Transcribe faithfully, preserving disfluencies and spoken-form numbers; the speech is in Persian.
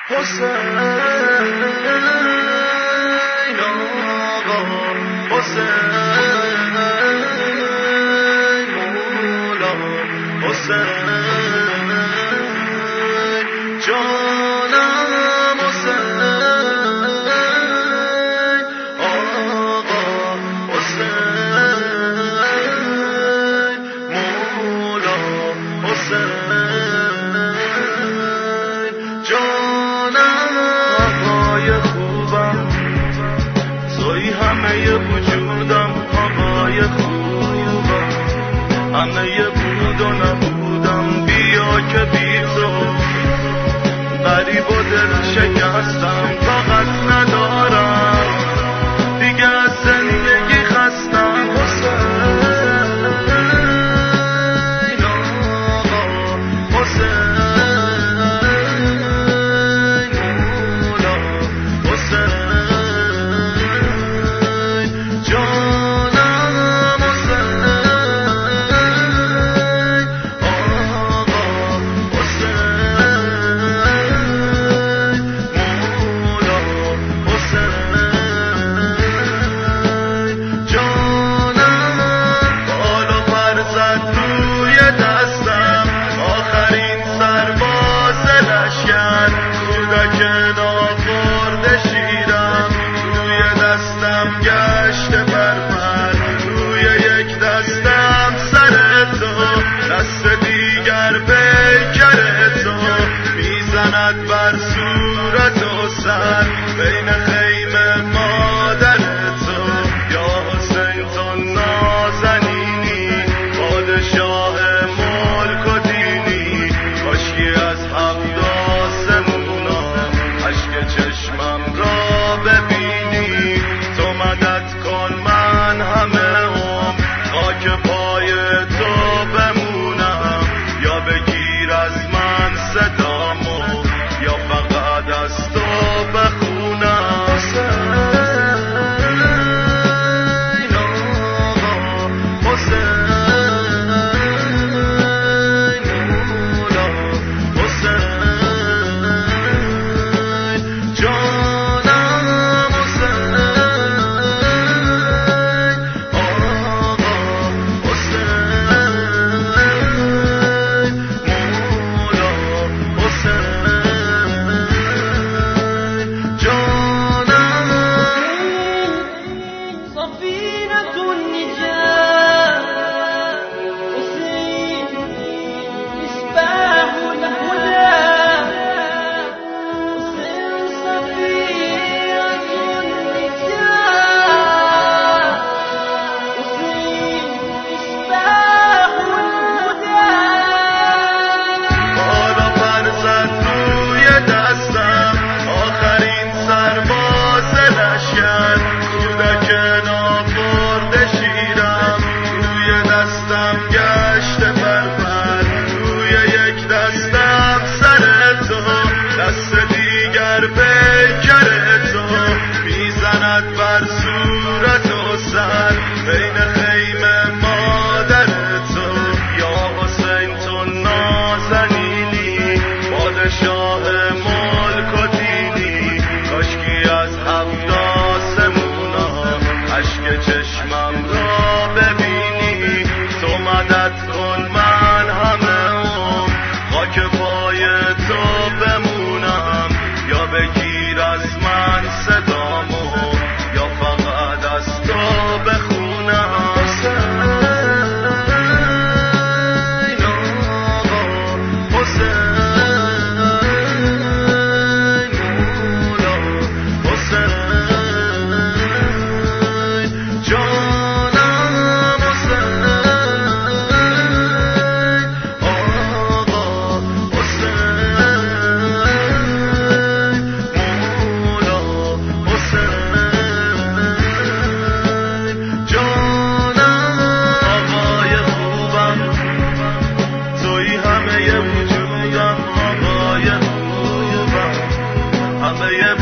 حسین آقا حسین مولا حسین جانم حسین آقا حسین مولا حسین جانم آقای خوبم توی همه وجودم آقای خوبم همه بود و نبودم بیا که بی تو غریب و دل شکستم طاقت ندارم دیگه از زندگی خستم حسین آقا حسین مولا حسین جانم حسین آقا حسین مولا حسین جانم بالا پر زد روی دستم آخرین سرباز لشکر کودک ناخورده شیرم روی دستم گشت پرپر روی یک دستم سر تو دست دیگر پیکر تو میزند بر صورت و سر بین خیمه مادر تو یا حسین تو نازنینی پادشاه ملک و دینی کاشکی از هفت آسمونم اشک چشمم را ببینی تو مدد کن من همه هم خاک پای تو بمونم یا بگیر از من صدامو یا فقط از تو بخونم حسین آقا حسین مولا حسین جانم حسین آقا حسین مولا حسین جانم سفينة النجاة حسين مصباح الهدى حسين سفينة النجاة حسين مصباح الهدى بالا پر زد روی دستم آخرین سرباز لشکر کودک ناخورده شیرم روی دستم گشت پرپر روی یک دستم سر تو دست دیگر پیکر تو میزند بر صورت و سر بین خیمه مادر تو یا حسین تو نازنینی پادشاه ملک و دینی کاشکی از هفت آسمونم اشک چشمم را ببینی تو مدد کن من همه هم خاک پای تو بمونم یا بگیر از من صدامو یا فقط از تو بخونم حسین آقا حسین مولا حسین جانم حسین آقا حسین مولا حسین جانم آقای خوبم توی همه وجودم آقای خوبم همه